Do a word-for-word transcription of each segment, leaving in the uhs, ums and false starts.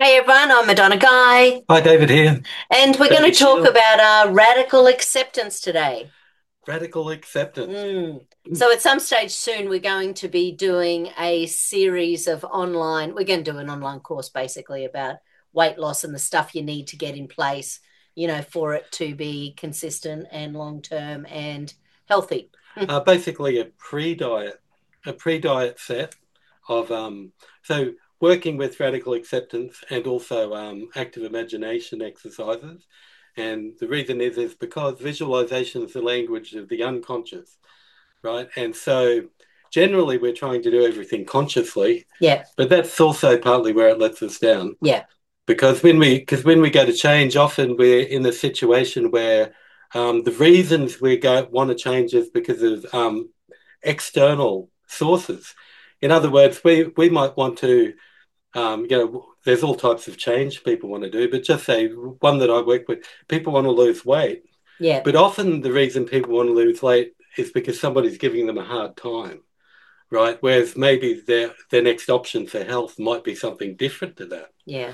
Hey everyone, I'm Madonna Guy, Hi, David here. and we're going David to talk Shield. about uh, radical acceptance today. Radical acceptance. Mm. So, at some stage soon, we're going to be doing a series of online, we're going to do an online course basically about weight loss and the stuff you need to get in place, you know, for it to be consistent and long term and healthy. Uh, basically, a pre-diet, a pre-diet set of um. So working with radical acceptance and also um, active imagination exercises, and the reason is is because visualization is the language of the unconscious, right? And so generally, we're trying to do everything consciously, Yeah, but that's also partly where it lets us down. yeah, Because when we because when we go to change, often we're in a situation where um, the reasons we go want to change is because of um, external sources. In other words, we we might want to um, you know there's all types of change people want to do, but just say one that I work with, people want to lose weight, yeah, but often the reason people want to lose weight is because somebody's giving them a hard time, right? Whereas maybe their their next option for health might be something different to that. yeah.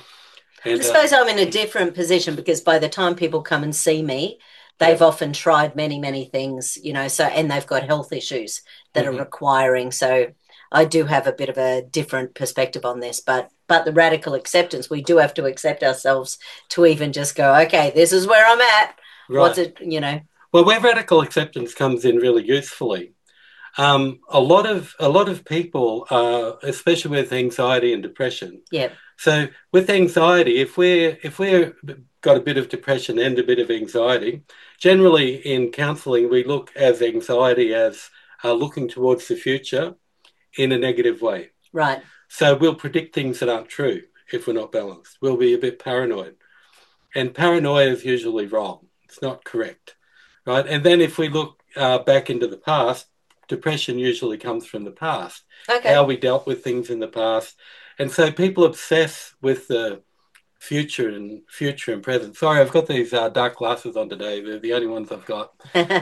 I And uh, suppose I'm in a different position because by the time people come and see me, yeah. they've often tried many, many things, you know, so and they've got health issues that are Mhm. requiring. So I do have a bit of a different perspective on this, but but the radical acceptance, we do have to accept ourselves to even just go, okay, this is where I'm at. What's Right. it, you know? Well, where radical acceptance comes in really usefully, um, a lot of a lot of people, uh, especially with anxiety and depression. Yeah, So with anxiety, if we're if we're got a bit of depression and a bit of anxiety, generally in counselling we look as anxiety as uh, looking towards the future in a negative way. right. So we'll predict things that aren't true if we're not balanced. We'll be a bit paranoid, and paranoia is usually wrong. It's not correct, right? And then if we look uh, back into the past, depression usually comes from the past, how Okay. we dealt with things in the past. And so people obsess with the future and future and present. Sorry, I've got these uh, dark glasses on today. They're the only ones I've got.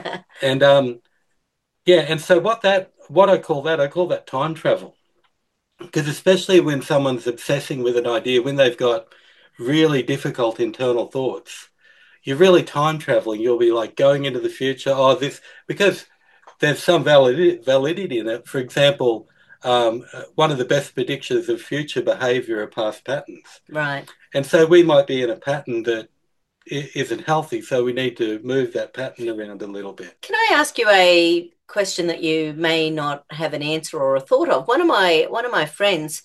And um, yeah, and so what that what I call that, I call that time travel. Because especially when someone's obsessing with an idea, when they've got really difficult internal thoughts, you're really time traveling. You'll be like going into the future. Oh, this because there's some validity, validity in it. For example, um, one of the best predictors of future behavior are past patterns. Right. And so we might be in a pattern that isn't healthy. So we need to move that pattern around a little bit. Can I ask you a question that you may not have an answer or a thought of? One of my one of my friends,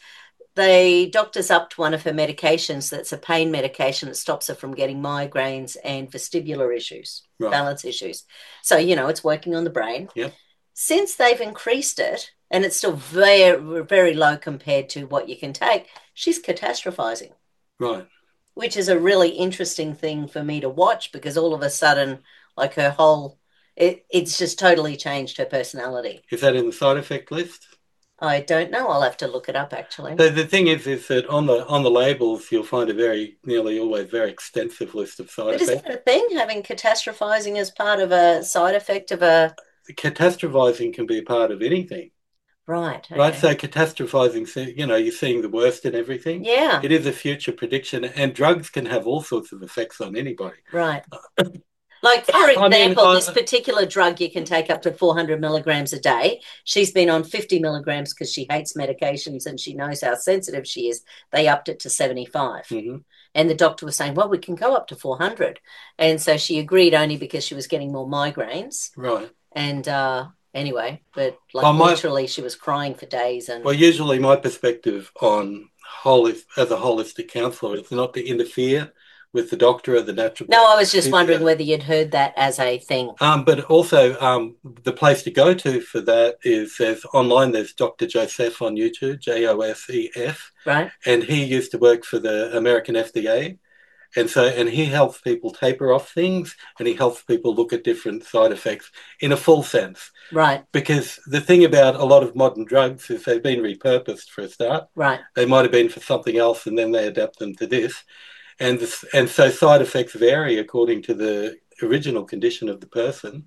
the doctor's upped one of her medications that's a pain medication that stops her from getting migraines and vestibular issues, Right. balance issues. So, you know, it's working on the brain. Yep. Since they've increased it, and it's still very, very low compared to what you can take, she's catastrophizing, Right. which is a really interesting thing for me to watch because all of a sudden, like her whole, it, it's just totally changed her personality. Is that in the side effect list? I don't know. I'll have to look it up actually. So the thing is, is that on the on the labels you'll find a very nearly always very extensive list of side But is effects. that a thing, having catastrophizing as part of a side effect of a. Catastrophizing can be a part of anything, Right, right? okay. So catastrophizing, you know, you're seeing the worst in everything. Yeah, It is a future prediction, and drugs can have all sorts of effects on anybody. right. Like, for I mean, example, this I, particular drug you can take up to four hundred milligrams a day. She's been on fifty milligrams because she hates medications and she knows how sensitive she is. They upped it to seventy-five. mhm, And the doctor was saying, well, we can go up to four hundred. And so she agreed only because she was getting more migraines. right. And uh, anyway, but Well, like my literally, she was crying for days. And well, usually my perspective on holistic as a holistic counsellor is not to interfere with the doctor or the no, naturopath, I was just wondering physio. whether you'd heard that as a thing. Um, but also, um, the place to go to for that is there's online. There's Doctor Joseph on YouTube, J O S E F, Right, and he used to work for the American F D A, and so and he helps people taper off things, and he helps people look at different side effects in a full sense. right, Because the thing about a lot of modern drugs is they've been repurposed for a start. right. They might have been for something else, and then they adapt them to this, and this, and so side effects vary according to the original condition of the person.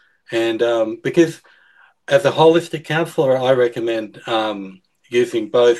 And um, because as a holistic counselor, I recommend um, using both.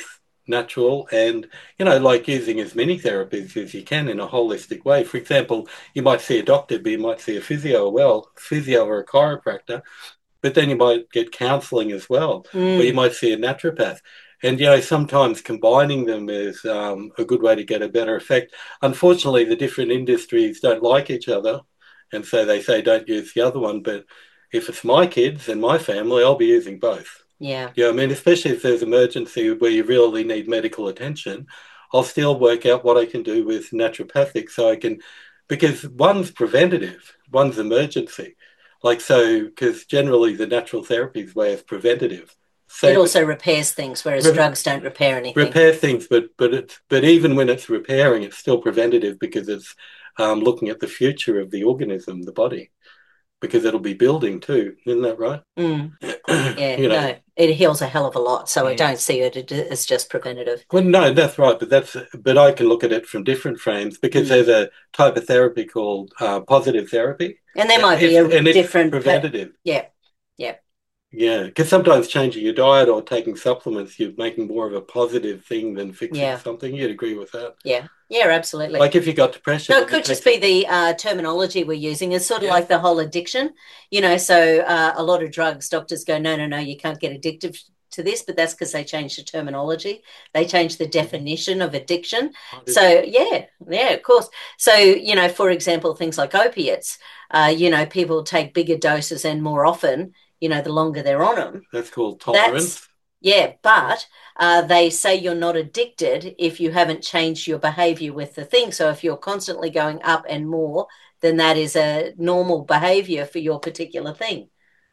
natural, and, you know, like using as many therapies as you can in a holistic way. For example, you might see a doctor, but you might see a physio, well, physio or a chiropractor, but then you might get counselling as well, mm. or you might see a naturopath. And, you know, sometimes combining them is um, a good way to get a better effect. Unfortunately, the different industries don't like each other, and so they say don't use the other one. But if it's my kids and my family, I'll be using both. Yeah. Yeah, I mean, especially if there's emergency where you really need medical attention, I'll still work out what I can do with naturopathic so I can, because one's preventative, one's emergency. Like, so, because generally the natural therapy's way is preventative. So it also repairs things, whereas re- drugs don't repair anything. Repair things, but but it's but even when it's repairing, it's still preventative because it's um, looking at the future of the organism, the body, because it'll be building too. Isn't that right? Mm. Yeah, you know. No, it heals a hell of a lot. So I don't see it as just preventative. Well, no, that's right, but that's but I can look at it from different frames because mm. there's a type of therapy called uh, positive therapy, and there might be it's, a and different it's preventative. Per- yeah, yeah. Yeah, because sometimes changing your diet or taking supplements, you're making more of a positive thing than fixing yeah. something. You'd agree with that? Yeah, yeah, absolutely. Like if you got depression. No, it could just be the uh, terminology we're using. It's sort of yeah. like the whole addiction, you know, so uh, a lot of drugs, doctors go, no, no, no, you can't get addicted to this, but that's because they changed the terminology. They changed the definition of addiction. So, yeah, yeah, of course. So, you know, for example, things like opiates, uh, you know, people take bigger doses and more often, you know, the longer they're on them. That's called tolerance. That's, yeah, but uh, they say you're not addicted if you haven't changed your behavior with the thing. So if you're constantly going up and more, then that is a normal behavior for your particular thing.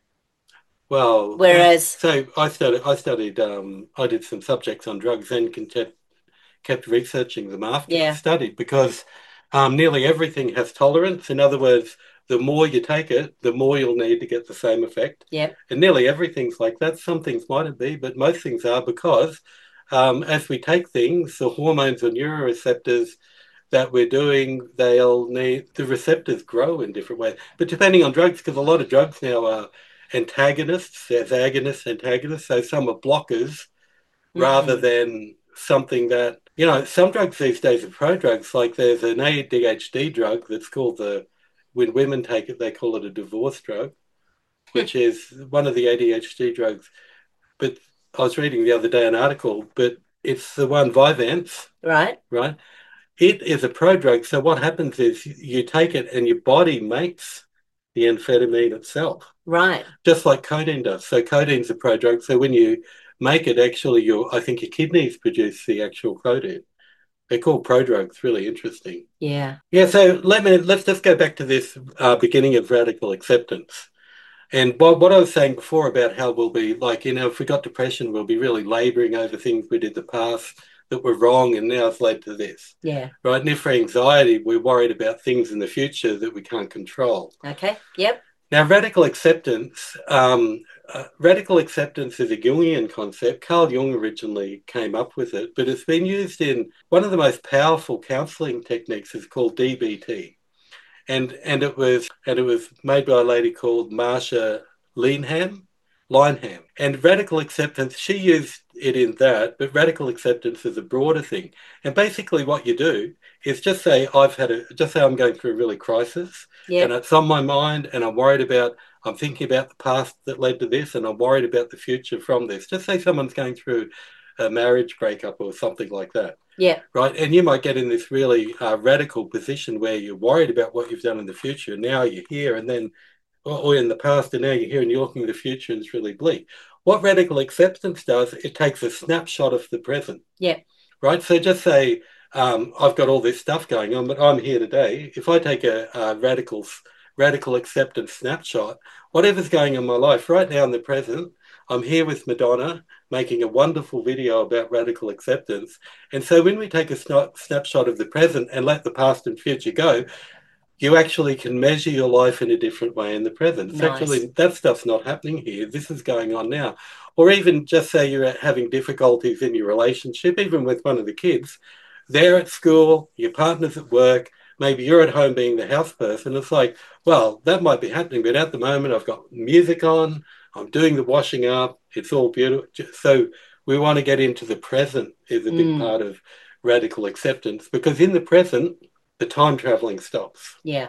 Well, whereas, so I studied, I studied, um, I did some subjects on drugs and kept, kept researching them after yeah. I studied because um, nearly everything has tolerance. In other words, the more you take it, the more you'll need to get the same effect. Yeah. And nearly everything's like that. Some things mightn't be, but most things are because um, as we take things, the hormones or neuroreceptors that we're doing, they'll need, the receptors grow in different ways. But depending on drugs, because a lot of drugs now are antagonists, there's agonists, antagonists. So some are blockers mm-hmm. rather than something that, you know, some drugs these days are prodrugs. Like there's an A D H D drug that's called the, when women take it, they call it a divorce drug, which is one of the A D H D drugs. But I was reading the other day an article, but it's the one Vyvanse. Right. Right. It is a prodrug. So what happens is you take it and your body makes the amphetamine itself. Right. Just like codeine does. So codeine's a prodrug. So when you make it, actually, your I think your kidneys produce the actual codeine. They're called prodrugs. Really interesting. Yeah. Yeah. So let me let's just go back to this uh, beginning of radical acceptance, and what what I was saying before about how we'll be like, you know, if we got depression, we'll be really labouring over things we did in the past that were wrong, and now it's led to this. Yeah. Right. And if for anxiety, we're worried about things in the future that we can't control. Okay. Yep. Now, radical acceptance. Um, Uh, radical acceptance is a Jungian concept. Carl Jung originally came up with it, but it's been used in one of the most powerful counselling techniques is called D B T. And and it was and it was made by a lady called Marsha Linehan. Linehan. And radical acceptance, she used it in that, but radical acceptance is a broader thing. And basically what you do is just say, I've had a, just say I'm going through a really crisis yep. and it's on my mind and I'm worried about, I'm thinking about the past that led to this and I'm worried about the future from this. Just say someone's going through a marriage breakup or something like that. Yeah. Right. And you might get in this really uh, radical position where you're worried about what you've done in the future. Now you're here and then, or in the past, and now you're here and you're looking at the future and it's really bleak. What radical acceptance does, it takes a snapshot of the present. Yeah. Right. So just say, um, I've got all this stuff going on, but I'm here today. If I take a, a radical radical acceptance snapshot, whatever's going on in my life right now in the present, I'm here with Madonna making a wonderful video about radical acceptance. And so when we take a sna- snapshot of the present and let the past and future go, you actually can measure your life in a different way in the present. Nice. Actually, that stuff's not happening here. This is going on now. Or even just say you're having difficulties in your relationship, even with one of the kids. They're at school, your partner's at work, maybe you're at home being the house person. It's like, well, that might be happening, but at the moment I've got music on, I'm doing the washing up, it's all beautiful. So we want to get into the present is a big Mm. part of radical acceptance, because in the present, the time traveling stops. Yeah.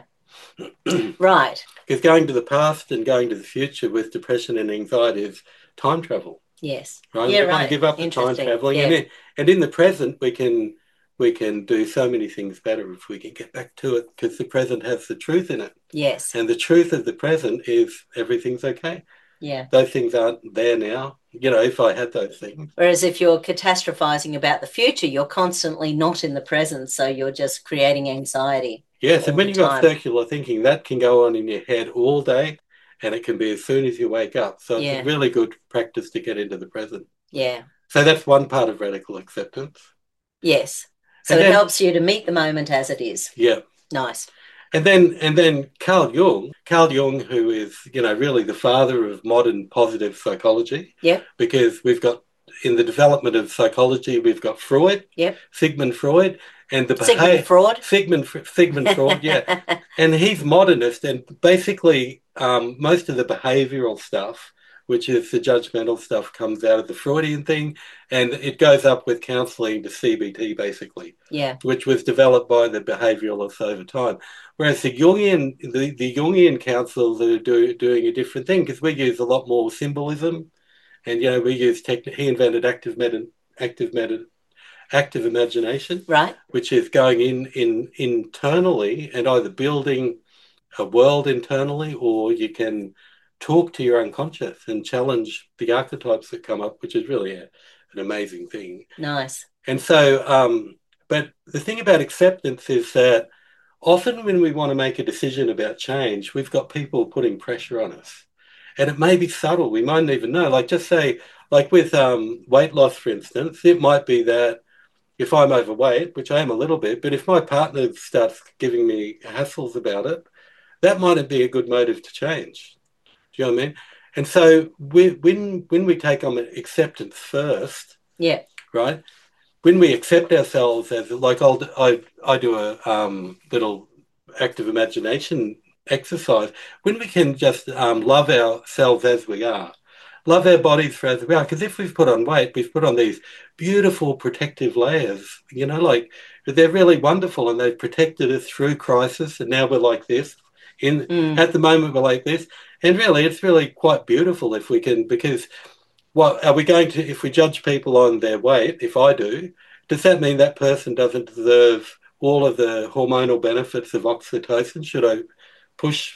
Right. Because going to the past and going to the future with depression and anxiety is time travel. Yes. Right? Yeah, we want right. to give up the time Interesting. traveling, Yeah. and in, and in the present, we can we can do so many things better if we can get back to it, because the present has the truth in it. Yes. And the truth of the present is everything's okay. Yeah. Those things aren't there now. You know, if I had those things. Whereas if you're catastrophizing about the future, you're constantly not in the present, so you're just creating anxiety. Yes, and all when the you've got time. circular thinking, that can go on in your head all day, and it can be as soon as you wake up. So it's Yeah. a really good practice to get into the present. Yeah. So that's one part of radical acceptance. Yes. So And it then- helps you to meet the moment as it is. Yeah. Nice. And then and then Carl Jung, Carl Jung, who is, you know, really the father of modern positive psychology. Yep. Because we've got, in the development of psychology, we've got Freud, Yep. Sigmund Freud, and the Sigmund behavior Freud. Sigmund Sigmund Freud, yeah. And he's modernist, and basically um, most of the behavioral stuff, which is the judgmental stuff, comes out of the Freudian thing, and it goes up with counselling to C B T, basically. Yeah. Which was developed by the behaviouralists over time. Whereas the Jungian, the, the Jungian counsellors are do, doing a different thing, because we use a lot more symbolism, and, you know, we use tech. He invented active meta, active meta, active imagination, Right. which is going in, in internally and either building a world internally, or you can talk to your unconscious and challenge the archetypes that come up, which is really a, an amazing thing. Nice. And so, um, but the thing about acceptance is that often when we want to make a decision about change, we've got people putting pressure on us. And it may be subtle. We might not even know. Like, just say, like with um, weight loss, for instance, it might be that if I'm overweight, which I am a little bit, but if my partner starts giving me hassles about it, that mightn't be a good motive to change. Do you know what I mean? And so we, when when we take on acceptance first, Yeah. right? When we accept ourselves as, like, I'll, I I do a um, little active imagination exercise. When we can just um, love ourselves as we are, love our bodies for as we are, because if we've put on weight, we've put on these beautiful protective layers, you know, like they're really wonderful, and they've protected us through crisis, and now we're like this. In Mm. At the moment, we're like this, and really, it's really quite beautiful if we can, because what are we going to, if we judge people on their weight, if I do, does that mean that person doesn't deserve all of the hormonal benefits of oxytocin? Should I push?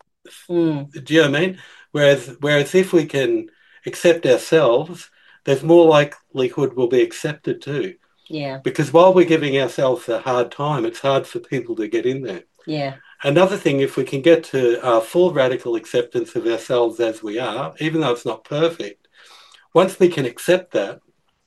Mm. Do you know what I mean? Whereas, whereas if we can accept ourselves, there's more likelihood we'll be accepted too. Yeah. Because while we're giving ourselves a hard time, it's hard for people to get in there. Yeah. Another thing, if we can get to uh, full radical acceptance of ourselves as we are, even though it's not perfect, once we can accept that,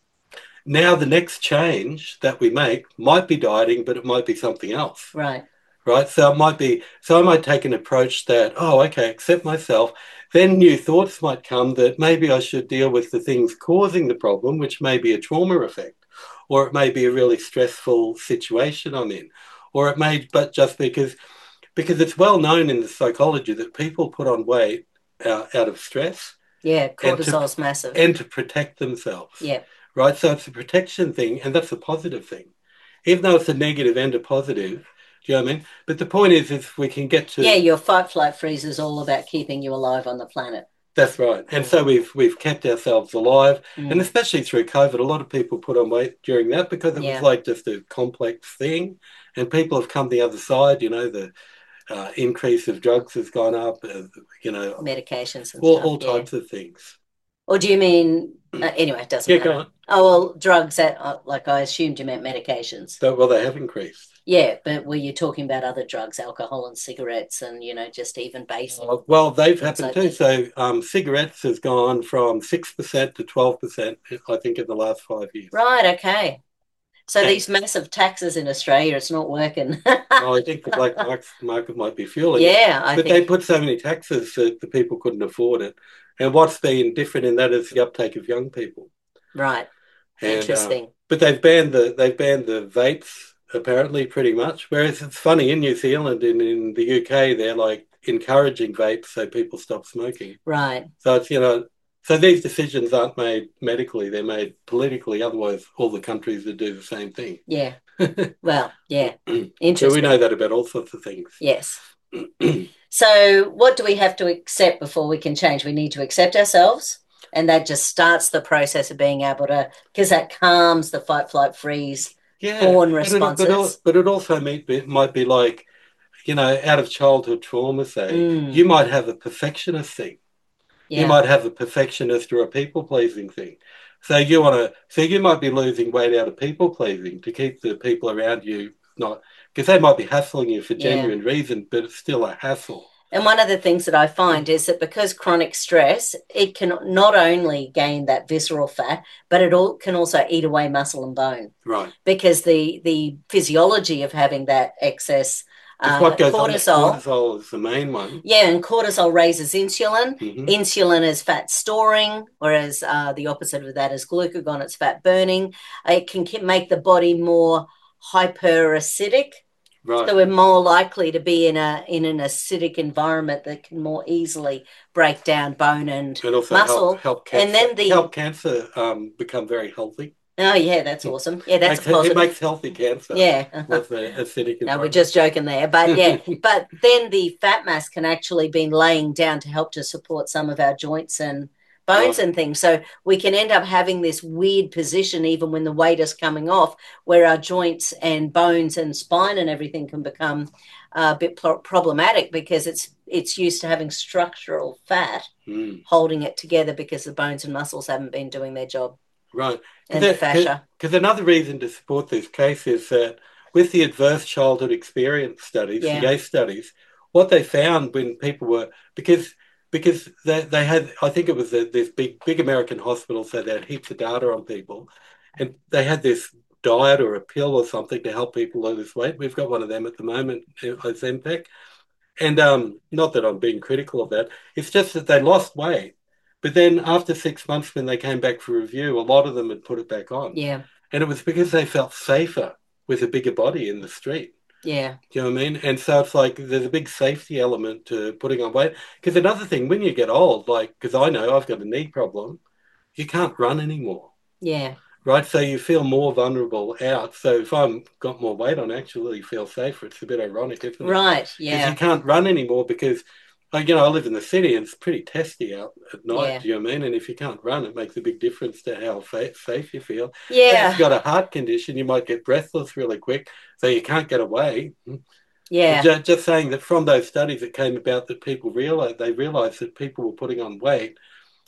now the next change that we make might be dieting, but it might be something else. Right. Right. So it might be, so I might take an approach that, oh, okay, accept myself. Then new thoughts might come that maybe I should deal with the things causing the problem, which may be a trauma effect, or it may be a really stressful situation I'm in, or it may, but just because, because it's well known in the psychology that people put on weight uh, out of stress. Yeah. Cortisol's and to, massive. And to protect themselves. Yeah. Right. So it's a protection thing, and that's a positive thing, even though it's a negative and a positive. Do you know what I mean? But the point is, if we can get to... Yeah, your fight, flight, freeze is all about keeping you alive on the planet. That's right. And so we've we've kept ourselves alive. Mm. And especially through COVID, a lot of people put on weight during that because it Yeah. was like just a complex thing. And people have come the other side, you know, the uh, increase of drugs has gone up, uh, you know. Medications and all, stuff. All yeah. types of things. Or do you mean... Uh, anyway, it doesn't yeah, matter. Go on. Oh, well, drugs, that, uh, like I assumed you meant medications. So, well, they have increased. Yeah, but were you talking about other drugs, alcohol and cigarettes and, you know, just even basic? Uh, well, they've happened like too. So um, cigarettes has gone from six percent to twelve percent, I think, in the last five years. Right, okay. So Yeah. these massive taxes in Australia, it's not working. Well, I think the black market might be fueling it. Yeah, I But think... they put so many taxes that the people couldn't afford it. And what's been different in that is the uptake of young people. Right. And, Interesting. Uh, but they've banned the they've banned the vapes apparently pretty much. Whereas it's funny, in New Zealand and in the U K, they're like encouraging vapes so people stop smoking. Right. So it's, you know, So these decisions aren't made medically, they're made politically. Otherwise, all the countries would do the same thing. Yeah. Well, yeah. Interesting. So we know that about all sorts of things. Yes. So what do we have to accept before we can change? We need to accept ourselves. And that just starts the process of being able to, because that calms the fight, flight, freeze, yeah, fawn responses. But it, but it also might be, might be like, you know, out of childhood trauma, say, mm. you might have a perfectionist thing. Yeah. You might have a perfectionist or a people-pleasing thing. So you want to, so you might be losing weight out of people-pleasing to keep the people around you not, because they might be hassling you for genuine yeah. reason, but it's still a hassle. And one of the things that I find is that because chronic stress, it can not only gain that visceral fat, but it all can also eat away muscle and bone. Right. Because the the physiology of having that excess uh, what goes cortisol. On, cortisol is the main one. Yeah, and cortisol raises insulin. Mm-hmm. Insulin is fat storing, whereas uh, the opposite of that is glucagon, it's fat burning. It can make the body more hyperacidic. Right. So we're more likely to be in a in an acidic environment that can more easily break down bone and, and also muscle. Help, help cancer, and then the help cancer um, become very healthy. Oh yeah, that's awesome. Yeah, that's it makes, a positive. It makes healthy cancer. Yeah, with the acidic. No, we're just joking there, but yeah, but then the fat mass can actually be laying down to help to support some of our joints and bones right. and things. So we can end up having this weird position even when the weight is coming off, where our joints and bones and spine and everything can become uh, a bit pro- problematic because it's it's used to having structural fat mm. holding it together because the bones and muscles haven't been doing their job. Right. And the fascia. Because another reason to support this case is that with the adverse childhood experience studies, yeah. the A C E studies, what they found when people were, because because they, they had, I think it was a, this big, big American hospital, so they had heaps of data on people, and they had this diet or a pill or something to help people lose weight. We've got one of them at the moment, Ozempic. And um, not that I'm being critical of that, it's just that they lost weight. But then after six months when they came back for review, a lot of them had put it back on. Yeah. And it was because they felt safer with a bigger body in the street. Yeah. Do you know what I mean? And so it's like there's a big safety element to putting on weight. Because another thing, when you get old, like, because I know I've got a knee problem, you can't run anymore. Yeah. Right? So you feel more vulnerable out. So if I've got more weight on, I actually feel safer. It's a bit ironic, isn't it? Right, yeah. Because you can't run anymore because, you know, I live in the city and it's pretty testy out at night, yeah. Do you know what I mean? And if you can't run, it makes a big difference to how fa- safe you feel. Yeah. If you've got a heart condition, you might get breathless really quick, so you can't get away. Yeah. Just, just saying that from those studies it came about that people realized, they realized that people were putting on weight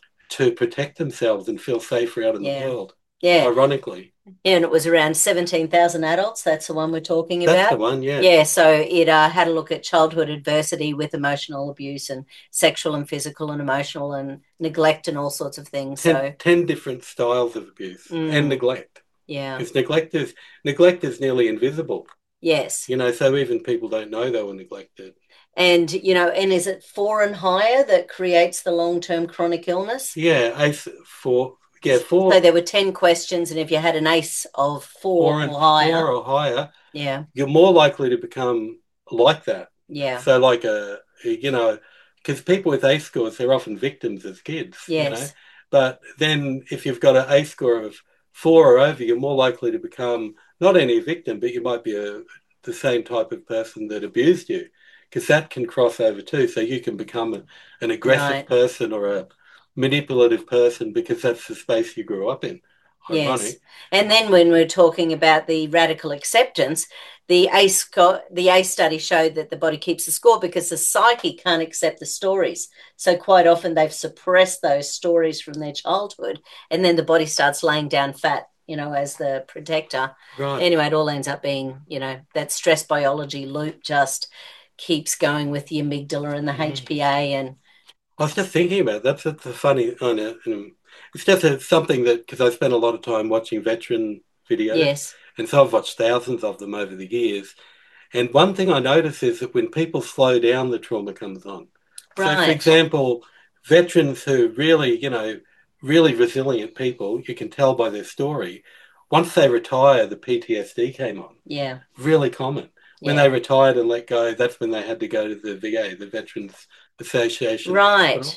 to protect themselves and feel safer out in yeah. the world. Yeah. Ironically. Yeah, and it was around seventeen thousand adults. That's the one we're talking about. That's the one, yeah. Yeah, so it uh, had a look at childhood adversity with emotional abuse and sexual and physical and emotional and neglect and all sorts of things. Ten, so ten different styles of abuse mm. and neglect. Yeah. Because neglect is, neglect is nearly invisible. Yes. You know, so even people don't know they were neglected. And, you know, and is it four and higher that creates the long-term chronic illness? Yeah, A C E four. Yeah, four. So there were ten questions, and if you had an A C E of four, four or higher, four or higher, yeah, you're more likely to become like that. Yeah. So like a, you know, because people with A C E scores, they're often victims as kids. Yes. You know? But then if you've got an A C E score of four or over, you're more likely to become not only a victim, but you might be a, the same type of person that abused you, because that can cross over too. So you can become a, an aggressive right. person or a manipulative person because that's the space you grew up in. Ironic. Yes. And then when we're talking about the radical acceptance, the A C E, the A C E study showed that the body keeps the score because the psyche can't accept the stories. So quite often they've suppressed those stories from their childhood, and then the body starts laying down fat, you know, as the protector. Right. Anyway, it all ends up being, you know, that stress biology loop just keeps going with the amygdala and the mm. H P A. And I was just thinking about that. That's a funny. Oh, no, it's just a, something that, because I spent a lot of time watching veteran videos. Yes. And so I've watched thousands of them over the years. And one thing I notice is that when people slow down, the trauma comes on. Right. So, for example, veterans who really, you know, really resilient people, you can tell by their story, once they retire, the P T S D came on. Yeah. Really common. When yeah. they retired and let go, that's when they had to go to the V A, the Veterans Association. Right. Hospital.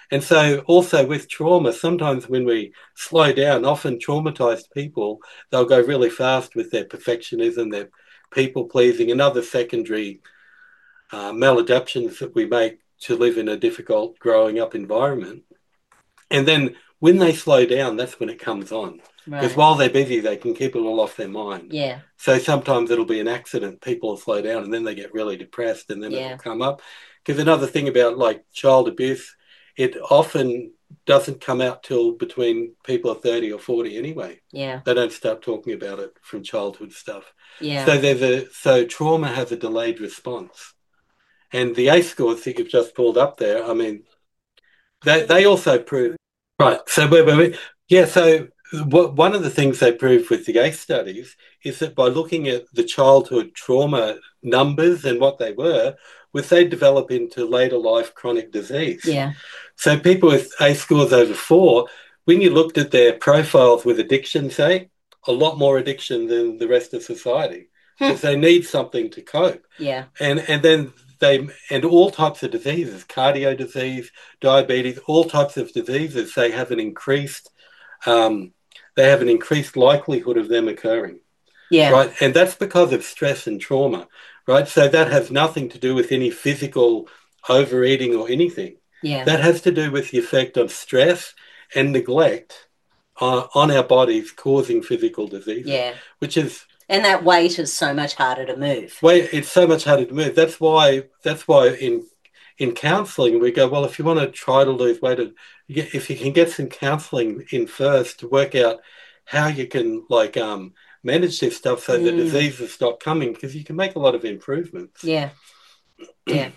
And so also with trauma, sometimes when we slow down, often traumatized people, they'll go really fast with their perfectionism, their people pleasing, and other secondary uh, maladaptions that we make to live in a difficult growing up environment. And then when they slow down, that's when it comes on. Because Right. while they're busy, they can keep it all off their mind. Yeah. So sometimes it'll be an accident. People will slow down and then they get really depressed and then Yeah. it'll come up. Because another thing about like child abuse, it often doesn't come out till between people are thirty or forty anyway. Yeah. They don't start talking about it from childhood stuff. Yeah. So there's a so trauma has a delayed response. And the ACE scores that you've just pulled up there, I mean, they, they also prove, right. So, wait, wait, wait. Yeah. So, what, one of the things they proved with the ACE studies is that by looking at the childhood trauma numbers and what they were, was they develop into later life chronic disease. Yeah. So, people with ACE scores over four, when you looked at their profiles with addiction, say, a lot more addiction than the rest of society because they need something to cope. Yeah. And and then they and all types of diseases, cardio disease, diabetes, all types of diseases, they have an increased um, they have an increased likelihood of them occurring. Yeah. Right. And that's because of stress and trauma. Right. So that has nothing to do with any physical overeating or anything. Yeah. That has to do with the effect of stress and neglect on, on our bodies causing physical diseases. Yeah. Which is and that weight is so much harder to move. Weight, it's so much harder to move. That's why that's why in in counselling we go, well, if you want to try to lose weight, if you can get some counselling in first to work out how you can like um manage this stuff so Mm. the diseases stop coming, because you can make a lot of improvements. Yeah. Yeah.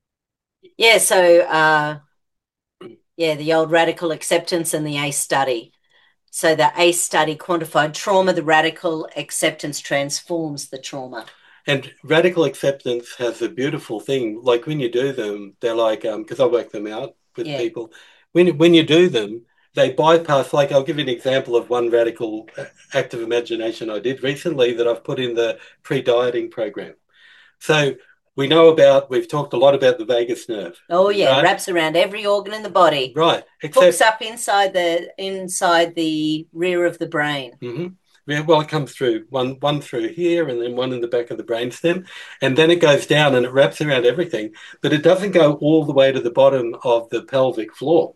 Yeah. So, uh, yeah, the old radical acceptance and the ACE study. So the ACE study quantified trauma. The radical acceptance transforms the trauma. And radical acceptance has a beautiful thing. Like when you do them, they're like, um, because I work them out with Yeah. people. When when you do them, they bypass. Like I'll give you an example of one radical act of imagination I did recently that I've put in the pre-dieting program. So we know about. We've talked a lot about the vagus nerve. Oh yeah, right? wraps around every organ in the body. Right. Except, hooks up inside the inside the rear of the brain. Mm-hmm. Yeah, well, it comes through one one through here and then one in the back of the brainstem, and then it goes down and it wraps around everything, but it doesn't go all the way to the bottom of the pelvic floor.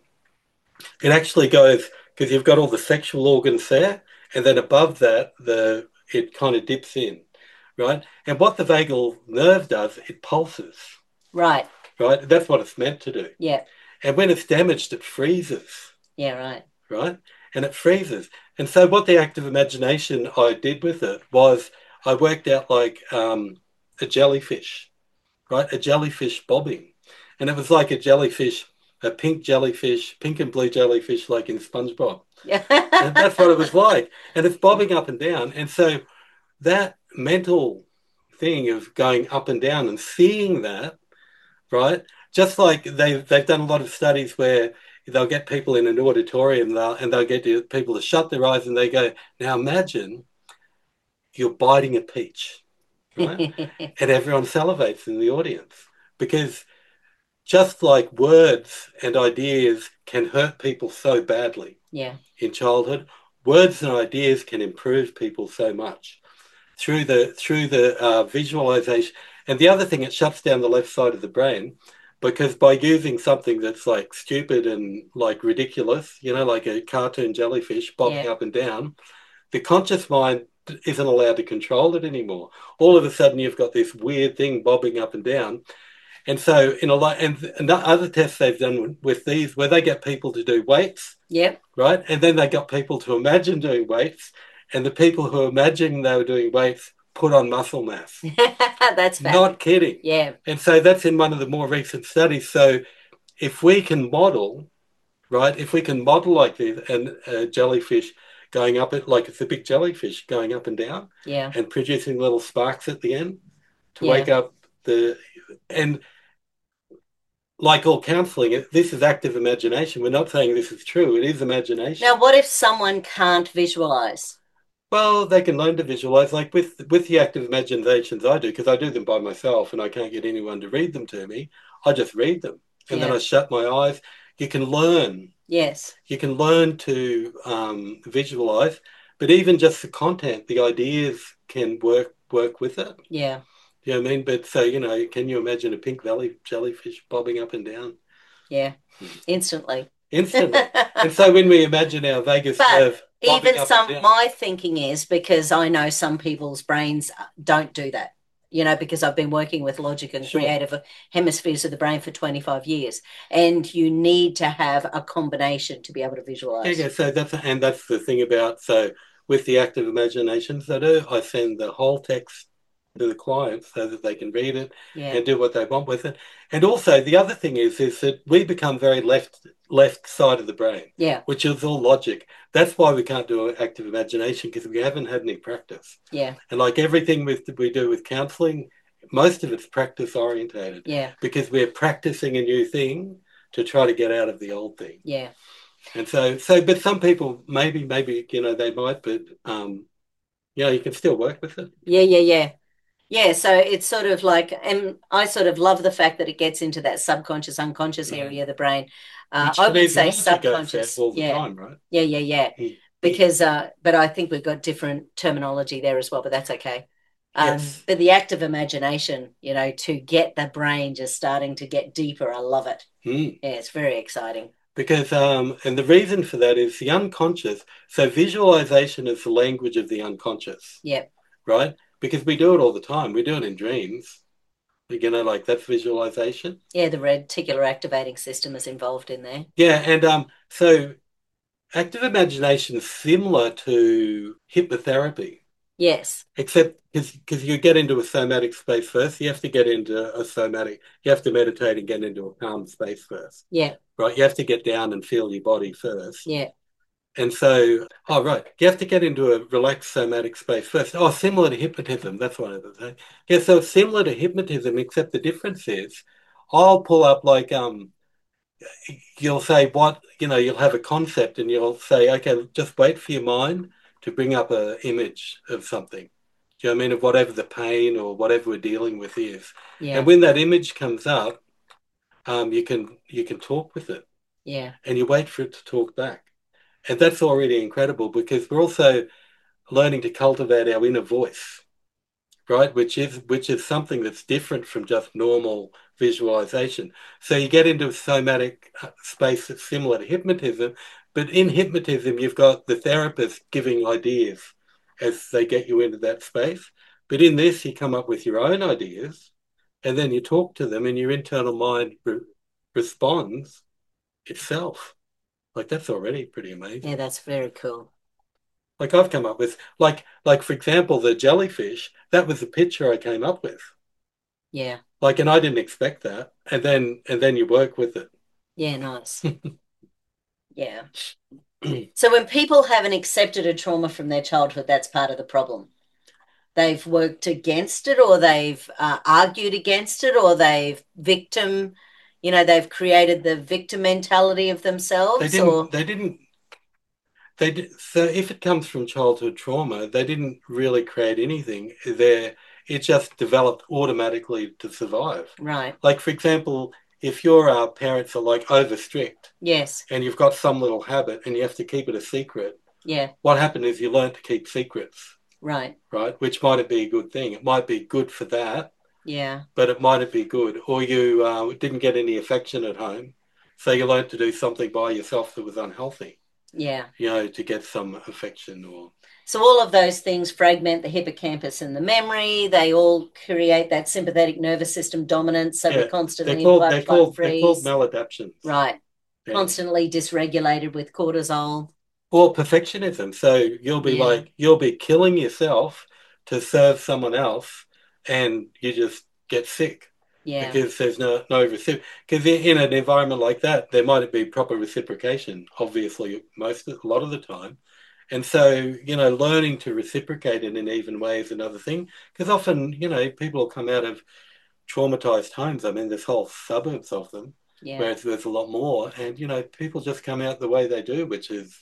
It actually goes, because you've got all the sexual organs there, and then above that, the it kind of dips in, right? And what the vagal nerve does, it pulses. Right. Right? That's what it's meant to do. Yeah. And when it's damaged, it freezes. Yeah, right. Right? And it freezes. And so what the active imagination I did with it was I worked out like um, a jellyfish, right? A jellyfish bobbing. And it was like a jellyfish, a pink jellyfish, pink and blue jellyfish like in SpongeBob. Yeah. And that's what it was like. And it's bobbing up and down. And so that mental thing of going up and down and seeing that, right? Just like they've, they've done a lot of studies where they'll get people in an auditorium and they'll, and they'll get people to shut their eyes and they go, now imagine you're biting a peach, right? And everyone salivates in the audience, because just like words and ideas can hurt people so badly yeah. in childhood, words and ideas can improve people so much through the through the uh, visualization. And the other thing, it shuts down the left side of the brain, because by using something that's like stupid and like ridiculous, you know, like a cartoon jellyfish bobbing Yeah. up and down, the conscious mind isn't allowed to control it anymore. All of a sudden, you've got this weird thing bobbing up and down. And so, in a lot, and, and other tests they've done with these, where they get people to do weights, Yep. right, and then they got people to imagine doing weights, and the people who were imagining they were doing weights put on muscle mass. That's bad. Not kidding. Yeah. And so that's in one of the more recent studies. So if we can model, right, if we can model like this, and a jellyfish going up, it like it's a big jellyfish going up and down, yeah, and producing little sparks at the end to yeah. wake up the, and like all counselling, this is active imagination. We're not saying this is true. It is imagination. Now, what if someone can't visualize? Well, they can learn to visualize, like with with the active imaginations I do, because I do them by myself and I can't get anyone to read them to me. I just read them, and yeah. then I shut my eyes, you can learn. Yes. You can learn to um, visualize, but even just the content, the ideas can work work with it. Yeah. You know what I mean? But so, you know, can you imagine a pink valley jellyfish bobbing up and down? Yeah. Instantly. Instantly. And so when we imagine our vagus But nerve bobbing even up some, and down, my thinking is because I know some people's brains don't do that, you know, because I've been working with logic and sure. creative hemispheres of the brain for twenty-five years. And you need to have a combination to be able to Yeah, visualize. yeah. So that's and that's the thing about so with the active imaginations that I do, I send the whole text to the client so that they can read it Yeah. and do what they want with it. And also the other thing is is that we become very left left side of the brain, Yeah. which is all logic. That's why we can't do active imagination because we haven't had any practice. Yeah. And like everything with we do with counseling, most of it's practice orientated. Yeah. Because we're practicing a new thing to try to get out of the old thing. Yeah. And so, so, but some people maybe, maybe, you know, they might, but, um, you know, you can still work with it. Yeah. Yeah. Yeah. Yeah, so it's sort of like, and I sort of love the fact that it gets into that subconscious, unconscious Mm. area of the brain. Uh, Which I would today's say logic goes there subconscious. all the Yeah, time, right? yeah, yeah, yeah. Mm. Because, uh, but I think we've got different terminology there as well, but that's okay. Um, Yes. But the active imagination, you know, to get the brain just starting to get deeper, I love it. Mm. Yeah, it's very exciting. Because, um, and the reason for that is the unconscious. So visualization is the language of the unconscious. Yep. Right? Because we do it all the time. We do it in dreams. You know, like that's visualization. Yeah, the reticular activating system is involved in there. Yeah, and um, so active imagination is similar to hypnotherapy. Yes. Except because you get into a somatic space first, you have to get into a somatic, you have to meditate and get into a calm space first. Yeah. Right? You have to get down and feel your body first. Yeah. And so, oh, right, you have to get into a relaxed somatic space first. Oh, similar to hypnotism. That's what I was saying. Yeah, so similar to hypnotism, except the difference is I'll pull up like, um, you'll say what, you know, you'll have a concept and you'll say, okay, just wait for your mind to bring up an image of something. Do you know what I mean? Of whatever the pain or whatever we're dealing with is. Yeah. And when that image comes up, um, you can you can talk with it. Yeah. And you wait for it to talk back. And that's already incredible because we're also learning to cultivate our inner voice, right? Which is which is something that's different from just normal visualization. So you get into a somatic space that's similar to hypnotism, but in hypnotism, you've got the therapist giving ideas as they get you into that space. But in this, you come up with your own ideas and then you talk to them and your internal mind re- responds itself. Like that's already pretty amazing. Yeah, that's very cool. Like I've come up with, like, like for example, the jellyfish, that was the picture I came up with. Yeah. Like, and I didn't expect that. And then, and then you work with it. Yeah, nice. Yeah. So when people haven't accepted a trauma from their childhood, that's part of the problem. They've worked against it, or they've uh, argued against it, or they've victim, you know, they've created the victim mentality of themselves. They didn't, or they didn't, they did, so if it comes from childhood trauma, they didn't really create anything there. It just developed automatically to survive. Right. Like, for example, if your uh, parents are like over strict. Yes. And you've got some little habit and you have to keep it a secret. Yeah. What happened is you learn to keep secrets. Right. Right. Which might be a good thing. It might be good for that. Yeah. But it might be good. Or you uh, didn't get any affection at home. So you learned to do something by yourself that was unhealthy. Yeah. You know, to get some affection or. So all of those things fragment the hippocampus and the memory. They all create that sympathetic nervous system dominance. So Yeah, we're constantly they're called, in fight, they're flight, called, freeze. they're called maladaptions. Right. Yeah. Constantly dysregulated with cortisol. Or perfectionism. So you'll be Yeah. like, you'll be killing yourself to serve someone else and you just get sick. Yeah. Because there's no, no reciprocation. Because in an environment like that, there might be proper reciprocation, obviously, most, a lot of the time. And so, you know, learning to reciprocate in an even way is another thing. Because often, you know, people come out of traumatized homes. I mean, there's whole suburbs of them, Yeah. where there's a lot more. And, you know, people just come out the way they do, which is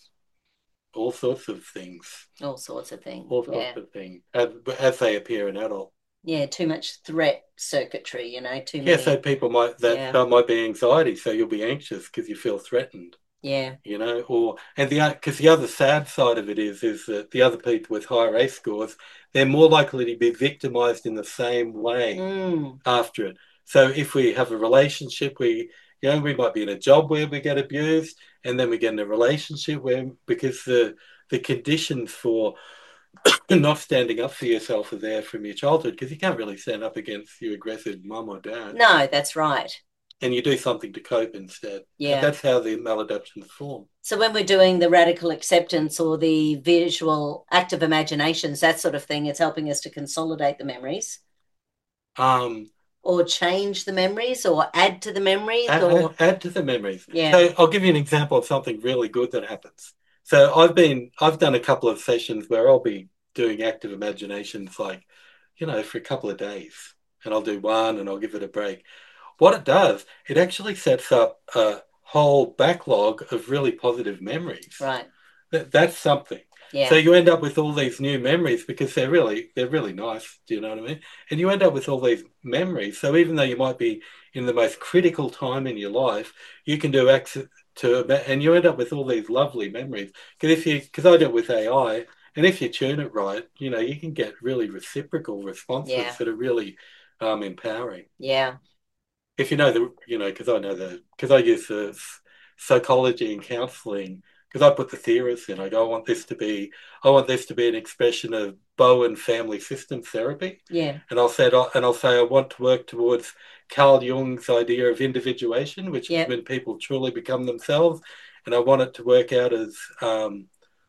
all sorts of things. All sorts of things. All sorts Yeah. of things, as, as they appear in adult. Yeah, too much threat circuitry, you know, too Yeah, so many. people might that Yeah, that might be anxiety, so you'll be anxious because you feel threatened. yeah. You know, or and the because the other sad side of it is is that the other people with higher A scores, they're more likely to be victimized in the same way Mm, after it. So if we have a relationship, we you know we might be in a job where we get abused, and then we get in a relationship where because the the conditions for not standing up for yourself are there from your childhood because you can't really stand up against your aggressive mum or dad, no, that's right. and you do something to cope instead. And Yeah. that's how the maladaptions form. So when we're doing the radical acceptance or the visual active imaginations, that sort of thing, it's helping us to consolidate the memories Um, or change the memories or add to the memories add, add, or add to the memories. yeah, So I'll give you an example of something really good that happens. So I've been I've done a couple of sessions where I'll be doing active imaginations like, you know, for a couple of days. And I'll do one and I'll give it a break. What it does, it actually sets up a whole backlog of really positive memories. right. That, that's something. Yeah. So you end up with all these new memories because they're really they're really nice. Do you know what I mean? And you end up with all these memories. So even though you might be in the most critical time in your life, you can do access to and you end up with all these lovely memories. Because if you because I do it with A I, and if you tune it right, you know you can get really reciprocal responses Yeah. that are really um, empowering. Yeah. If you know the you know because I know the because I use the psychology and counselling because I put the theorists in. I go, I want this to be, I want this to be an expression of Bowen family system therapy. Yeah. And I'll say, and I'll say, I want to work towards Carl Jung's idea of individuation, which Yep. is when people truly become themselves. And I want it to work out as um,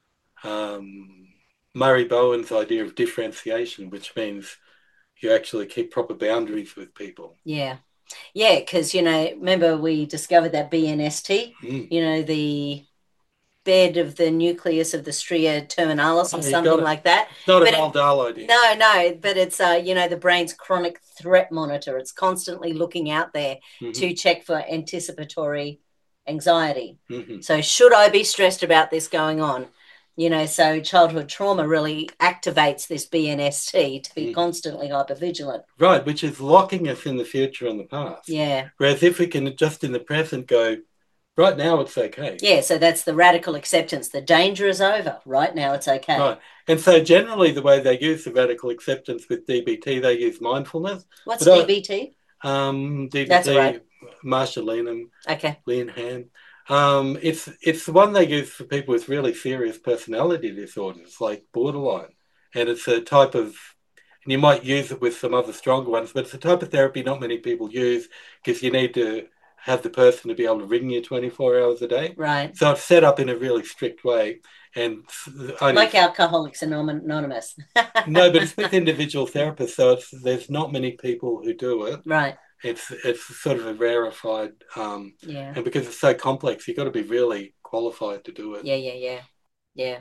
um, Murray Bowen's idea of differentiation, which means you actually keep proper boundaries with people. Yeah. Yeah, because, you know, remember we discovered that B N S T, Mm. you know, the bed of the nucleus of the stria terminalis or Oh, you something got it. like that. It's not But an it, old Dahl idea. no, no, but it's, uh, you know, the brain's chronic threat monitor. It's constantly looking out there Mhm. to check for anticipatory anxiety. Mhm. So should I be stressed about this going on? You know, so childhood trauma really activates this B N S T to be Mm. constantly hypervigilant. Right, which is locking us in the future and the past. Yeah. Whereas if we can just in the present go, right now it's okay. Yeah, so that's the radical acceptance. The danger is over. Right now it's okay. Right. And so generally the way they use the radical acceptance with D B T, they use mindfulness. What's But I- D B T? Um, D B T, That's all right. Marsha Leenham, Okay. Lean Hand. Um, it's it's the one they use for people with really serious personality disorders, like borderline, and it's a type of, and you might use it with some other stronger ones, but it's a type of therapy not many people use because you need to have the person to be able to ring you twenty-four hours a day. Right. So it's set up in a really strict way, and only, Like Alcoholics Anonymous. no, but it's with individual therapists, so it's, there's not many people who do it. Right. It's it's sort of a rarefied, um, Yeah. and because it's so complex, you've got to be really qualified to do it. Yeah, yeah, yeah. Yeah.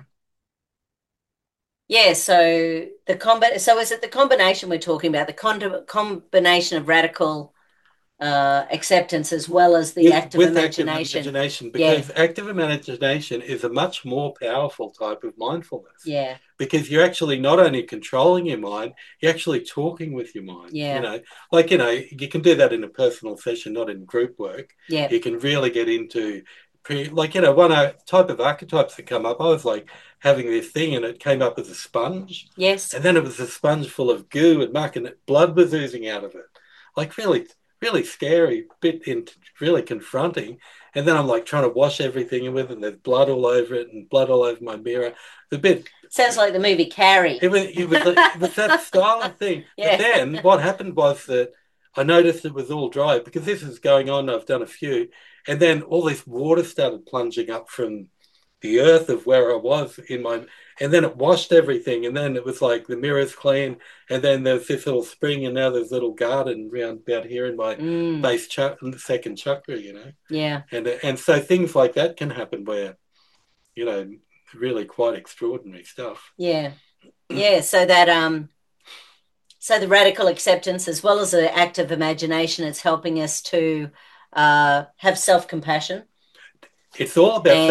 Yeah, so the combi so is it the combination we're talking about, the con combination of radical uh, acceptance as well as the With, active with imagination? active imagination, Yeah. because active imagination is a much more powerful type of mindfulness. Yeah. Because you're actually not only controlling your mind, you're actually talking with your mind. Yeah. You know, like, you know, you can do that in a personal session, not in group work. Yeah. You can really get into, pre- like, you know, one uh, type of archetypes that come up, I was like having this thing and it came up as a sponge. Yes. And then it was a sponge full of goo and muck and blood was oozing out of it. Like, really, really scary, bit in, really confronting. And then I'm like trying to wash everything with it, and there's blood all over it and blood all over my mirror. The bit sounds like the movie Carrie. It was, it was, it was that style of thing. Yeah. But then what happened was that I noticed it was all dry because this is going on. I've done a few, and then all this water started plunging up from the earth of where I was in my, and then it washed everything, and then it was like the mirror's clean, and then there's this little spring, and now there's a little garden round about here in my mm. base ch- second chakra, you know. Yeah. And and so things like that can happen where, you know, really quite extraordinary stuff. Yeah. Yeah. So that um so the radical acceptance as well as the active imagination, it's helping us to uh have self-compassion. It's all about and self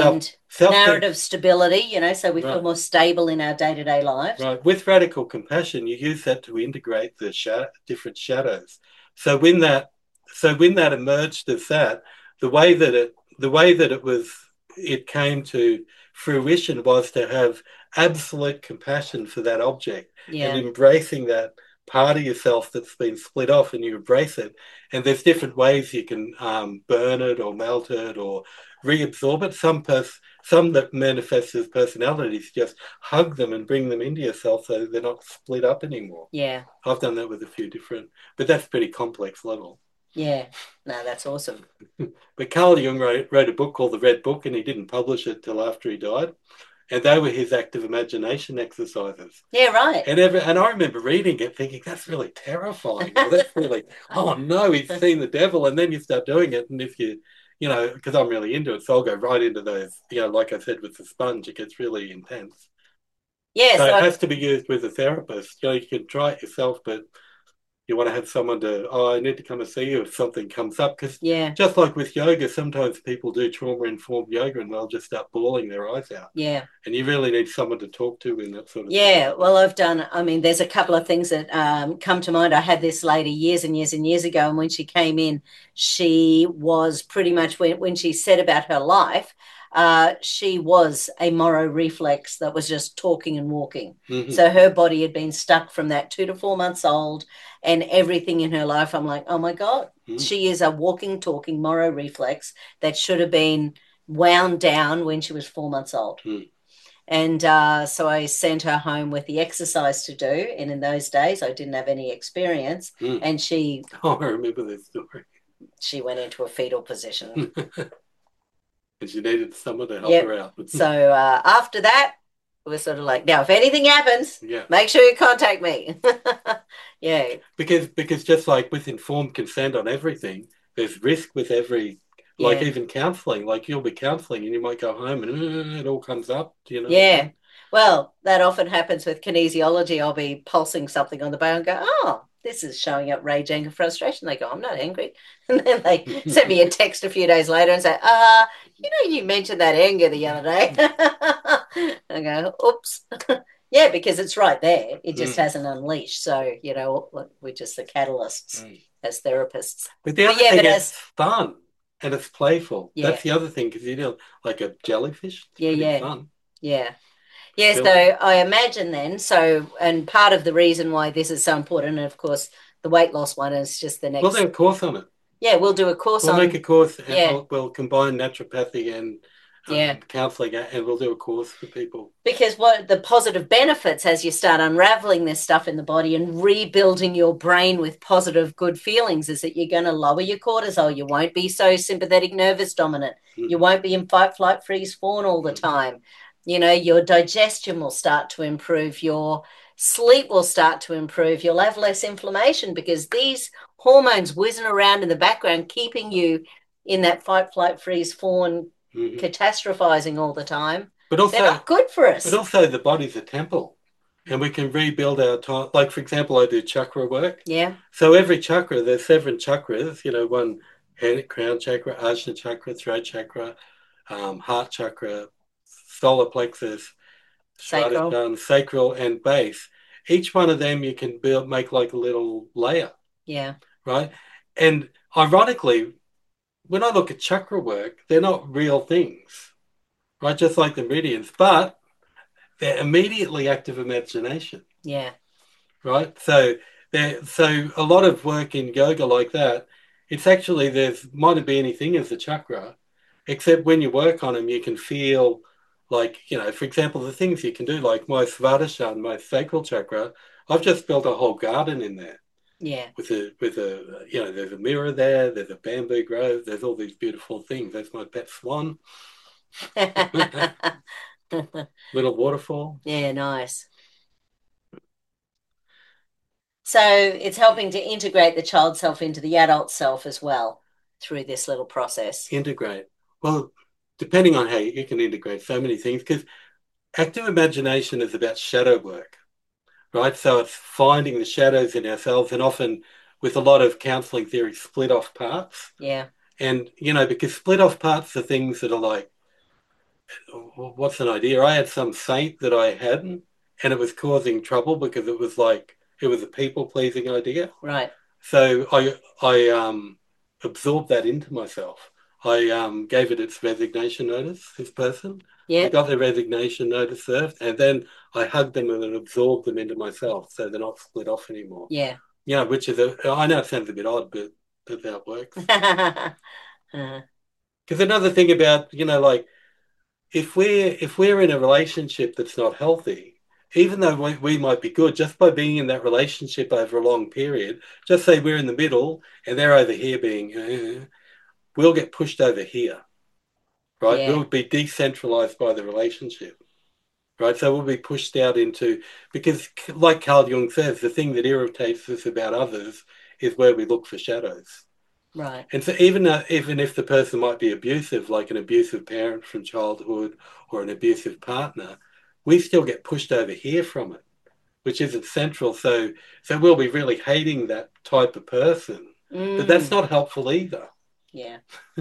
Self narrative stability, you know, so we right. feel more stable in our day-to-day lives. Right. With radical compassion, you use that to integrate the sh- different shadows. So when that, so when that emerged as that, the way that it, the way that it was, it came to fruition was to have absolute compassion for that object Yeah. and embracing that part of yourself that's been split off, and you embrace it. And there's different ways you can um, burn it or melt it or reabsorb it. Some pers- some that manifest as personalities, just hug them and bring them into yourself so they're not split up anymore. Yeah. I've done that with a few different, but that's pretty complex level. Yeah. No, that's awesome. But Carl Jung wrote, wrote a book called The Red Book, and he didn't publish it till after he died. And they were his active imagination exercises. Yeah, right. And every, and I remember reading it thinking, that's really terrifying. Or that's really, oh no, he's seen the devil. And then you start doing it. And if you, you know, because I'm really into it, so I'll go right into those, you know, like I said, with the sponge, it gets really intense. Yeah. So So it has to be used with a therapist. You know, you can try it yourself, but you want to have someone to, oh, I need to come and see you if something comes up. Because yeah. just like with yoga, sometimes people do trauma-informed yoga and they'll just start bawling their eyes out. Yeah. And you really need someone to talk to in that sort of Yeah, thing. well, I've done, I mean, there's a couple of things that um, come to mind. I had this lady years and years and years ago, and when she came in, she was pretty much, when, when she said about her life, uh, she was a Moro reflex that was just talking and walking. Mm-hmm. So her body had been stuck from that two to four months old, and everything in her life, I'm like, oh my God, Mm. she is a walking, talking Moro reflex that should have been wound down when she was four months old. Mm. And uh, so I sent her home with the exercise to do. And in those days, I didn't have any experience. Mm. And she, Oh, I remember this story. she went into a fetal position. And she needed someone to help Yep. her out. So uh, after that, it was sort of like, now, if anything happens, yeah, make sure you contact me. yeah. Because because just like with informed consent on everything, there's risk with every, like Yeah. even counselling. Like you'll be counselling and you might go home and uh, it all comes up. You know. Yeah. Well, that often happens with kinesiology. I'll be pulsing something on the bone and go, oh, this is showing up rage, anger, frustration. They go, I'm not angry. And then they send me a text a few days later and say, uh, you know, you mentioned that anger the other day. I go, oops. yeah, because it's right there. It just Mm. hasn't unleashed. So, you know, we're just the catalysts Mm. as therapists. But the other But yeah, thing but is as- fun and it's playful. Yeah. That's the other thing, because you know, like a jellyfish, it's Yeah, pretty yeah. fun. Yeah. Yeah, Bill- so I imagine then, so, and part of the reason why this is so important, and of course, the weight loss one is just the next. We'll do a course on it. Yeah, we'll do a course We'll on. make a course and Yeah. we'll, we'll combine naturopathy and um, Yeah. counselling, and we'll do a course for people. Because what the positive benefits as you start unraveling this stuff in the body and rebuilding your brain with positive, good feelings is that you're going to lower your cortisol. You won't be so sympathetic nervous dominant. Mm. You won't be in fight, flight, freeze, fawn all the Mm. time. You know, your digestion will start to improve. Your sleep will start to improve. You'll have less inflammation because these hormones whizzing around in the background, keeping you in that fight, flight, freeze, fawn, Mhm. catastrophizing all the time. But also, They're not good for us. but also the body's a temple, and we can rebuild our time. Like, for example, I do chakra work. Yeah. So every chakra, there's seven chakras, you know, one head, crown chakra, ajna chakra, throat chakra, um, heart chakra, solar plexus, Sacral. Sradharatan, sacral, and base. Each one of them you can build, make like a little layer, Yeah. right? And ironically, when I look at chakra work, they're not real things, right? Just like the meridians, but they're immediately active imagination, Yeah. right? So there, so a lot of work in yoga like that, it's actually there's might be anything as a chakra, except when you work on them, you can feel like, you know, for example, the things you can do, like my Svadhisthana, my sacral chakra, I've just built a whole garden in there. Yeah. With a with a you know, there's a mirror there, there's a bamboo grove, there's all these beautiful things. That's my pet swan. Little waterfall. Yeah, nice. So it's helping to integrate the child self into the adult self as well through this little process. Integrate. Well, depending on how you, you can integrate so many things, because active imagination is about shadow work, right? So it's finding the shadows in ourselves, and often with a lot of counseling theory, split off parts. Yeah. And, you know, because split off parts are things that are like what's an idea? I had some saint that I hadn't, and it was causing trouble because it was like it was a people pleasing idea. Right. So I I um absorbed that into myself. I um gave it its resignation notice. This person, Yeah. they got their resignation notice served, and then I hugged them and then absorbed them into myself, so they're not split off anymore. Yeah. Yeah, which is a I know it sounds a bit odd, but that's how it works. uh, Because another thing about you know like if we're if we're in a relationship that's not healthy, even though we, we might be good, just by being in that relationship over a long period, just say we're in the middle and they're over here being, uh, we'll get pushed over here, right? yeah. We'll be decentralized by the relationship, right? So we'll be pushed out into because, like Carl Jung says, the thing that irritates us about others is where we look for shadows. Right. And so even uh, even if the person might be abusive, like an abusive parent from childhood or an abusive partner, we still get pushed over here from it, which isn't central. So so we'll be really hating that type of person, but that's Mm, not helpful either. yeah.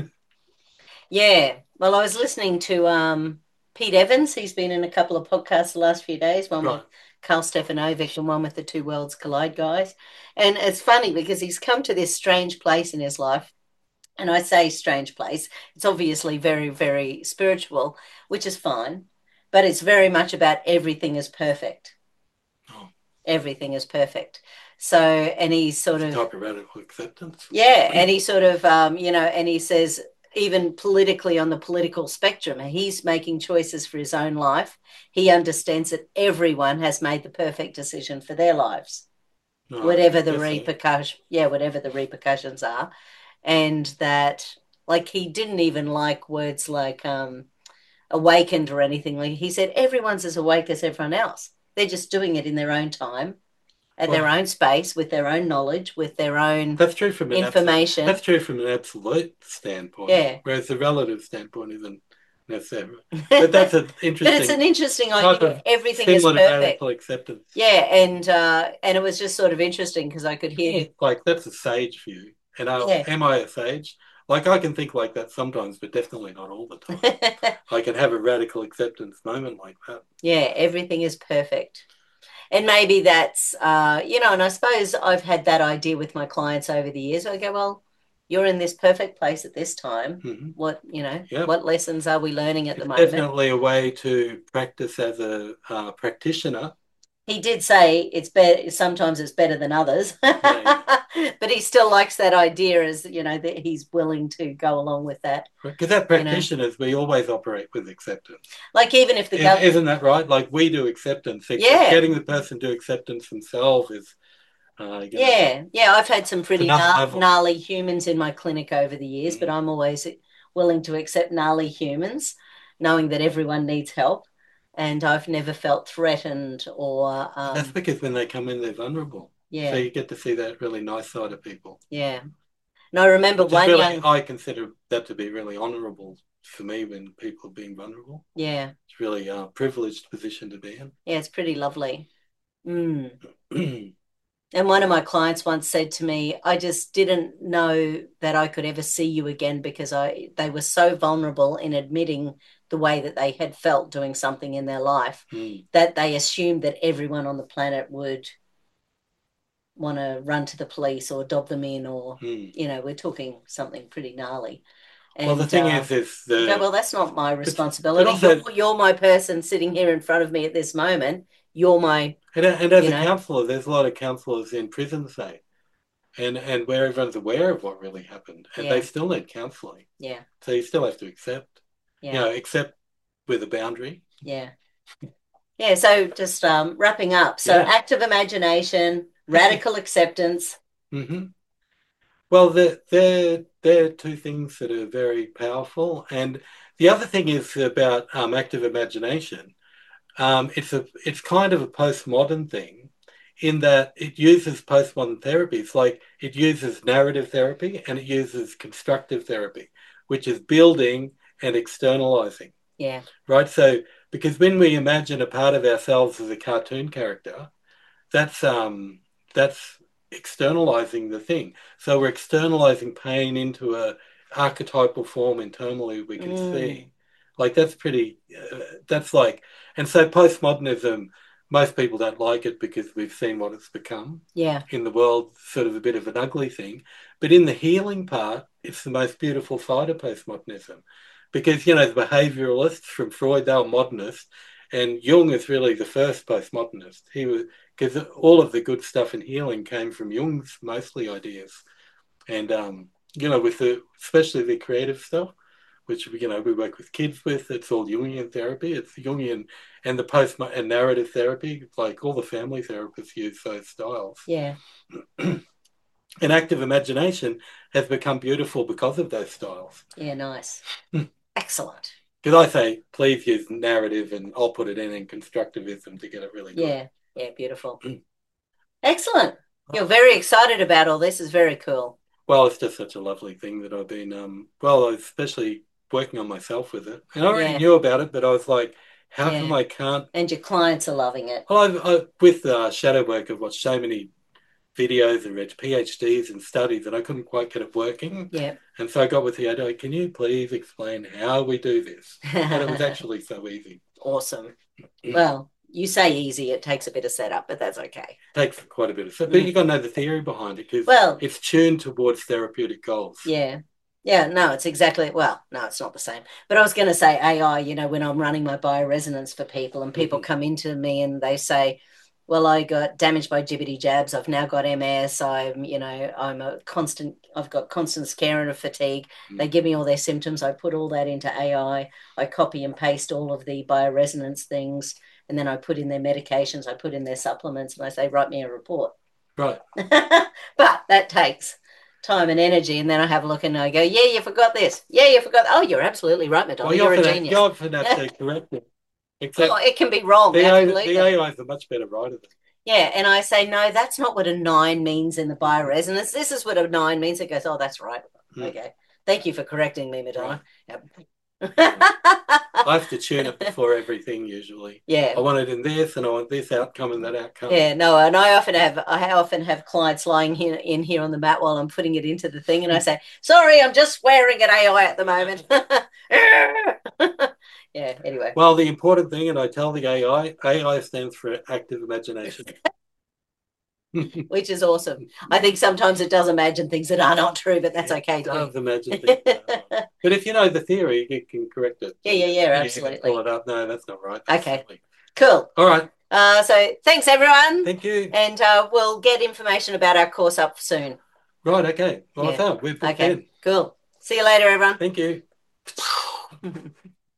Yeah. Well, I was listening to um, Pete Evans. He's been in a couple of podcasts the last few days, one Right. with Carl Stefanovic and one with the Two Worlds Collide guys. And it's funny because he's come to this strange place in his life. And I say strange place. It's obviously very, very spiritual, which is fine. But it's very much about everything is perfect. Oh, Everything is perfect. So, and he's sort it's a of, type of radical acceptance. yeah, and he sort of, um, you know, and he says, even politically on the political spectrum, he's making choices for his own life. He understands that everyone has made the perfect decision for their lives, No, whatever the yes, sir. repercussion, yeah, whatever the repercussions are, and that, like, he didn't even like words like um, awakened or anything. Like he said, everyone's as awake as everyone else. They're just doing it in their own time at their Well, own space, with their own knowledge, with their own that's true from an absolute. information. That's true from an absolute standpoint, Yeah. whereas the relative standpoint isn't necessarily. But But that's an it's interesting an interesting type idea. of Everything is similar to perfect. radical acceptance. Yeah, and uh, and it was just sort of interesting because I could hear. Me, like that's a sage view. And I, Yeah. am I a sage? Like I can think like that sometimes, but definitely not all the time. I can have a radical acceptance moment like that. Yeah, everything is perfect. And maybe that's, uh, you know, and I suppose I've had that idea with my clients over the years. I go, well, you're in this perfect place at this time. Mm-hmm. What, you know, Yep. what lessons are we learning at the It's moment? definitely a way to practice as a uh, practitioner. He did say it's better, sometimes it's better than others, Yeah, but he still likes that idea as, you know, that he's willing to go along with that, because as you know, practitioners, we always operate with acceptance. like even if the Is, government, isn't that right? Like we do acceptance. yeah, Getting the person to acceptance themselves is, uh, you know, yeah, yeah. I've had some it's pretty another gna- level. gnarly humans in my clinic over the years, but Mm. I'm always willing to accept gnarly humans, knowing that everyone needs help. And I've never felt threatened or, That's um, because when they come in, they're vulnerable. So yeah, you get to see that really nice side of people, yeah. And I remember which is one really, young, I consider that to be really honourable for me when people are being vulnerable. yeah, It's really a privileged position to be yeah, it's pretty lovely. Mm. in. And one of my clients once said to me, I just didn't know that I could ever see you again because I they were so vulnerable in admitting the way that they had felt doing something in their life Mm. that they assumed that everyone on the planet would want to run to the police or dob them in or, Mm. you know, we're talking something pretty gnarly. Well, the And thing uh, is, is I go, the well, that's not my but, but responsibility. also, You're, you're my person sitting here in front of me at this moment. You're my, and, and as you a know, counsellor, there's a lot of counsellors in prison, say, and and where everyone's aware of what really happened, and they yeah, still need counselling. yeah, So you still have to accept, you yeah, know, accept with a boundary. yeah. Yeah, so just um, wrapping up. So Yeah. active imagination, radical acceptance. Mm-hmm. Well, they're, they're, they're two things that are very powerful. And the other thing is about um, active imagination. Um, it's a it's kind of a postmodern thing in that it uses postmodern therapies, like it uses narrative therapy and it uses constructive therapy, which is building and externalizing. Yeah, Right? So because when we imagine a part of ourselves as a cartoon character, that's um that's externalizing the thing. So we're externalizing pain into a archetypal form internally we can mm, see. Like that's pretty, uh, that's like, and so postmodernism, most people don't like it because we've seen what it's become Yeah. in the world, sort of a bit of an ugly thing. But in the healing part, it's the most beautiful side of postmodernism because, you know, the behavioralists from Freud, they were modernists, and Jung is really the first postmodernist. He was, because all of the good stuff in healing came from Jung's mostly ideas. And, um, you know, with the, especially the creative stuff, which, you know, we work with kids with, it's all Jungian therapy. It's Jungian and the post and narrative therapy, like all the family therapists use those styles. Yeah. And active imagination has become beautiful because of those styles. Yeah, nice. Excellent. Because I say, please use narrative and I'll put it in in constructivism to get it really good. Yeah, yeah, beautiful. Excellent. You're very excited about all this. Is very cool. Well, it's just such a lovely thing that I've been, um, well, especially working on myself with it. And I already Yeah. knew about it, but I was like, how Yeah. come I can't? And your clients are loving it. Well, I've, I've, with uh, shadow work, I've watched so many videos and read PhDs and studies and I couldn't quite get it working. Yeah. And so I got with the idea, can you please explain how we do this? And it was actually so easy. Awesome. Well, you say easy, it takes a bit of setup, but that's okay. It takes quite a bit of setup. But Mm. you've got to know the theory behind it because Well, it's tuned towards therapeutic goals. Yeah. Yeah, no, it's exactly, well, no, it's not the same. But I was going to say A I, you know, when I'm running my bioresonance for people and people Mhm. come into me and they say, well, I got damaged by jibbity jabs. I've now got M S. I'm, you know, I'm a constant, I've got constant scare and fatigue. Mm. They give me all their symptoms. I put all that into A I. I copy and paste all of the bioresonance things. And then I put in their medications. I put in their supplements and I say, write me a report. Right. But that takes time and energy. And then I have a look and I go, yeah, you forgot this. Yeah, you forgot. Oh, you're absolutely right, Madonna. Well, you you're a often, genius. you often have to correct it. Except Oh, it can be wrong. the, A I, Absolutely. the A I is a much better writer than Yeah, and I say, no, that's not what a nine means in the bioresonance. This is what a nine means. It goes, oh, that's right. Mm. Okay. Thank you for correcting me, Madonna. Right. Yep. I have to tune it before everything usually. Yeah. I want it in this and I want this outcome and that outcome. Yeah, no, and I often have I often have clients lying here in here on the mat while I'm putting it into the thing, and I say, sorry, I'm just swearing at A I at the moment. Yeah, anyway. Well, the important thing, and I tell the A I, A I stands for active imagination. Which is awesome. I think sometimes it does imagine things that are not true, but that's okay. It does imagine things that are not. But if you know the theory, you can correct it. Yeah, yeah, yeah, You absolutely. can pull it up. No, that's not right. That's Okay. silly. Cool. All right. Uh, so thanks, everyone. Thank you. And uh, we'll get information about our course up soon. Right, okay. Well, Yeah. I thought we've booked Okay, in. cool. See you later, everyone. Thank you.